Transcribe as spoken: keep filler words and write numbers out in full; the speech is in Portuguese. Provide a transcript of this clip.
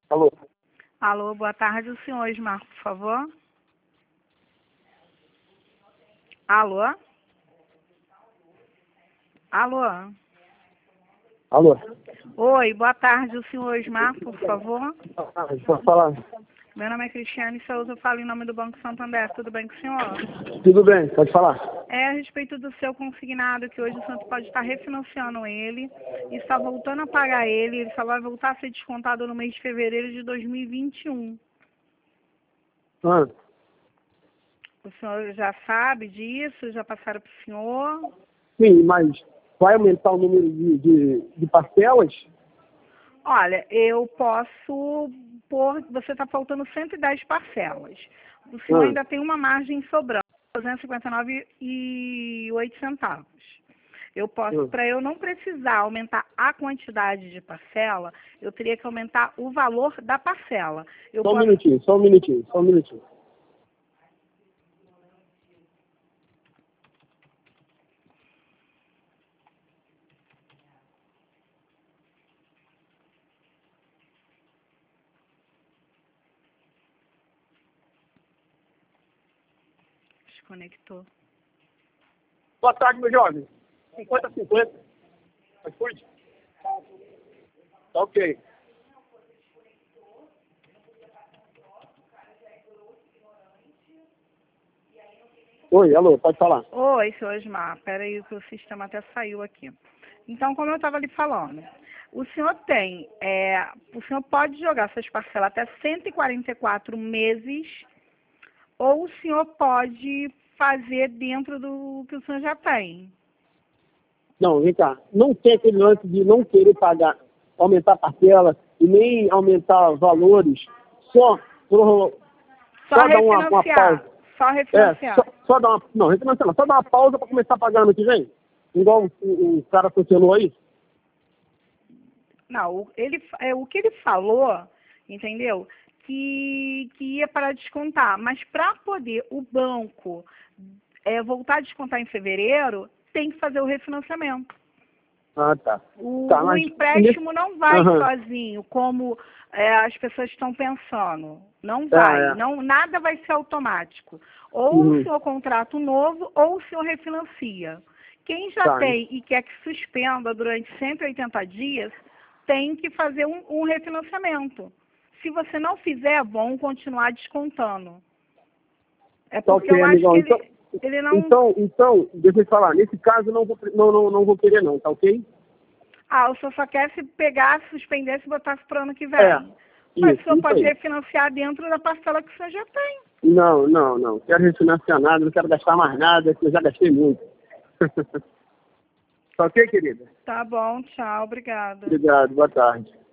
Alô? Alô, boa tarde, o senhor Ismar, por favor. Alô? Alô? Alô? Oi, boa tarde, o senhor Ismar, por favor. Ah, pode falar? Meu nome é Cristiane Souza, eu falo em nome do Banco Santander, tudo bem com o senhor? Tudo bem, pode falar. É a respeito do seu consignado, que hoje o senhor pode estar refinanciando ele e está voltando a pagar ele, ele só vai voltar a ser descontado no mês de fevereiro de dois mil e vinte e um. Ah, O senhor já sabe disso? Já passaram para o senhor? sim, mas vai aumentar o número de, de, de parcelas? Olha, eu posso pôr, você está faltando cento e dez parcelas. O senhor Ah, ainda tem uma margem sobrando, duzentos e cinquenta e nove reais e oito centavos. Eu posso, ah. para eu não precisar aumentar a quantidade de parcela, eu teria que aumentar o valor da parcela. Eu Só um posso, minutinho, só um minutinho, só um minutinho. desconectou. Boa tarde, meu jovem. cinquenta a cinquenta. iFood? Tá ok. Oi, alô, pode falar. Oi, senhor Osmar, peraí que o sistema até saiu aqui. Então, como eu estava lhe falando, o senhor tem, é, o senhor pode jogar suas parcelas até cento e quarenta e quatro meses, ou o senhor pode fazer dentro do que o senhor já tem. Não, vem cá. Não tem aquele lance de não querer pagar, aumentar a parcela e nem aumentar valores, só, só, Só só dar uma, uma refinanciar, pausa. só É, refinanciar. só, só dar uma. Não, refinanciar não, só dar uma pausa para começar a pagar ano que vem. Igual o, o, o cara funcionou aí. Não, o- ele, é, o que ele falou, entendeu? Que, que ia para descontar, mas para poder o banco é, voltar a descontar em fevereiro, tem que fazer o refinanciamento. Ah, tá. O, Tá, o mas. empréstimo não vai Aham. sozinho, como é, as pessoas estão pensando. Não Ah, vai, é. não, nada vai ser automático. Ou o Uhum. senhor contrata um novo, ou o senhor refinancia. Quem já Tá. tem e quer que suspenda durante cento e oitenta dias, tem que fazer um, um refinanciamento. Se você não fizer, é bom continuar descontando. É Tá porque eu ok, acho amigão. que Então, ele, ele não... então, então, deixa eu te falar. Nesse caso, não vou, não, não, não vou querer, não, tá ok? Ah, o senhor só quer se pegar, se suspender, se botar para o ano que É. vem. Mas o Isso, senhor isso pode aí. refinanciar dentro da parcela que o senhor já tem. Não, não, não. Quero refinanciar nada, não quero gastar mais nada, que eu já gastei muito. Tá ok, querida? Tá bom, tchau, obrigada. Obrigado, boa tarde.